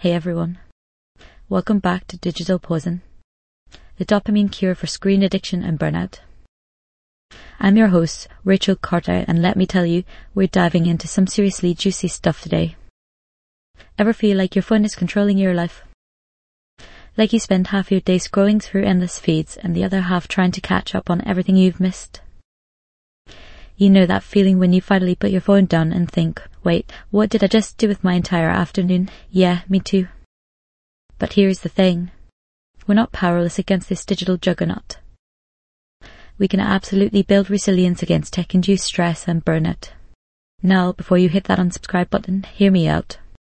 Hey everyone, welcome back to Digital Poison, the dopamine cure for screen addiction and burnout. I'm your host, Rachel Carter, and let me tell you, we're diving into some seriously juicy stuff today. Ever feel like your phone is controlling your life? Like you spend half your day scrolling through endless feeds and the other half trying to catch up on everything you've missed? You know that feeling when you finally put your phone down and think, wait, what did I just do with my entire afternoon? Yeah, me too. But here's the thing. We're not powerless against this digital juggernaut. We can absolutely build resilience against tech-induced stress and burnout. Now, before you hit that unsubscribe button, hear me out.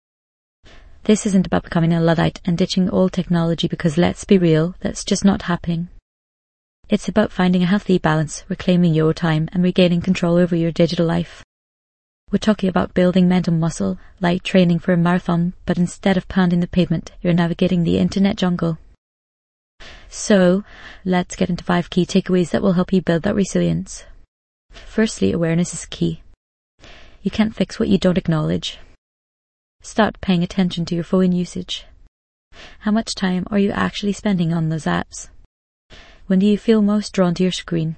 This isn't about becoming a Luddite and ditching all technology because let's be real, that's just not happening. It's about finding a healthy balance, reclaiming your time and regaining control over your digital life. We're talking about building mental muscle, like training for a marathon, but instead of pounding the pavement, you're navigating the internet jungle. So, let's get into 5 key takeaways that will help you build that resilience. Firstly, awareness is key. You can't fix what you don't acknowledge. Start paying attention to your phone usage. How much time are you actually spending on those apps? When do you feel most drawn to your screen?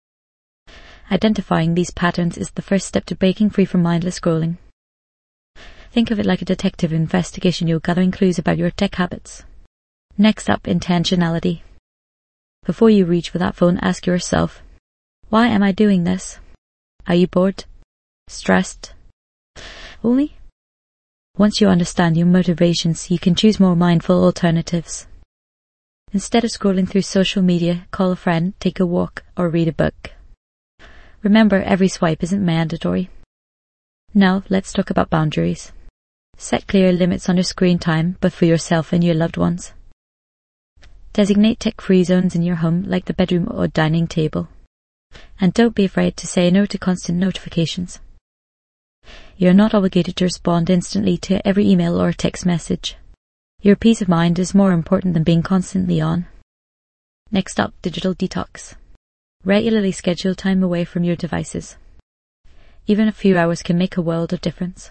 Identifying these patterns is the first step to breaking free from mindless scrolling. Think of it like a detective investigation. You're gathering clues about your tech habits. Next up, intentionality. Before you reach for that phone, ask yourself, why am I doing this? Are you bored? Stressed? Only? Once you understand your motivations, you can choose more mindful alternatives. Instead of scrolling through social media, call a friend, take a walk, or read a book. Remember, every swipe isn't mandatory. Now, let's talk about boundaries. Set clear limits on your screen time, both for yourself and your loved ones. Designate tech-free zones in your home, like the bedroom or dining table. And don't be afraid to say no to constant notifications. You're not obligated to respond instantly to every email or text message. Your peace of mind is more important than being constantly on. Next up, digital detox. Regularly schedule time away from your devices. Even a few hours can make a world of difference.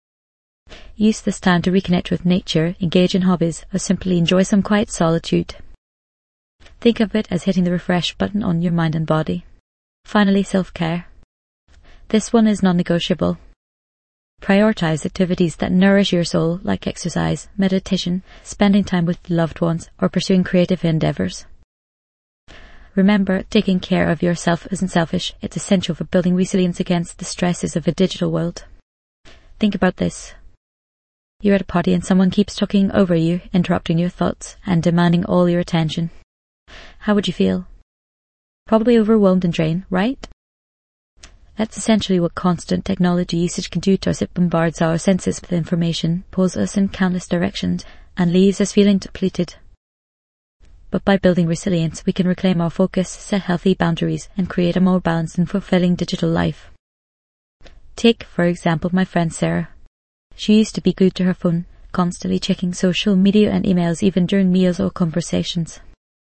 Use this time to reconnect with nature, engage in hobbies, or simply enjoy some quiet solitude. Think of it as hitting the refresh button on your mind and body. Finally, self-care. This one is non-negotiable. Prioritize activities that nourish your soul, like exercise, meditation, spending time with loved ones, or pursuing creative endeavors. Remember, taking care of yourself isn't selfish. It's essential for building resilience against the stresses of a digital world. Think about this. You're at a party and someone keeps talking over you, interrupting your thoughts, and demanding all your attention. How would you feel? Probably overwhelmed and drained, right? That's essentially what constant technology usage can do to us. It bombards our senses with information, pulls us in countless directions, and leaves us feeling depleted. But by building resilience, we can reclaim our focus, set healthy boundaries, and create a more balanced and fulfilling digital life. Take, for example, my friend Sarah. She used to be glued to her phone, constantly checking social media and emails even during meals or conversations.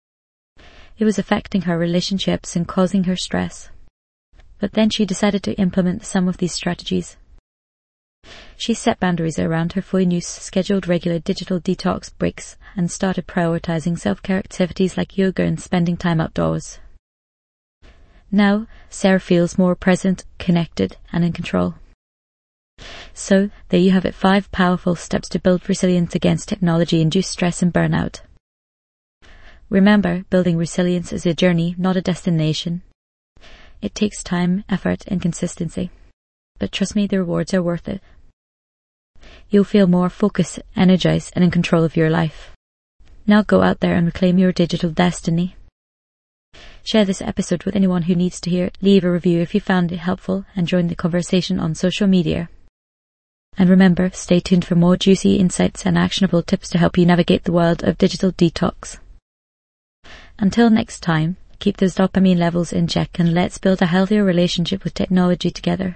It was affecting her relationships and causing her stress. But then she decided to implement some of these strategies. She set boundaries around her phone use, scheduled regular digital detox breaks, and started prioritizing self-care activities like yoga and spending time outdoors. Now, Sarah feels more present, connected, and in control. So, there you have it, 5 powerful steps to build resilience against technology-induced stress and burnout. Remember, building resilience is a journey, not a destination. It takes time, effort, and consistency. But trust me, the rewards are worth it. You'll feel more focused, energized, and in control of your life. Now go out there and reclaim your digital destiny. Share this episode with anyone who needs to hear it. Leave a review if you found it helpful, and join the conversation on social media. And remember, stay tuned for more juicy insights and actionable tips to help you navigate the world of digital detox. Until next time, keep those dopamine levels in check and let's build a healthier relationship with technology together.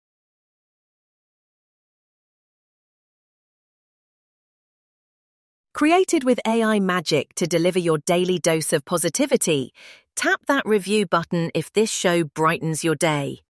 Created with AI magic to deliver your daily dose of positivity, tap that review button if this show brightens your day.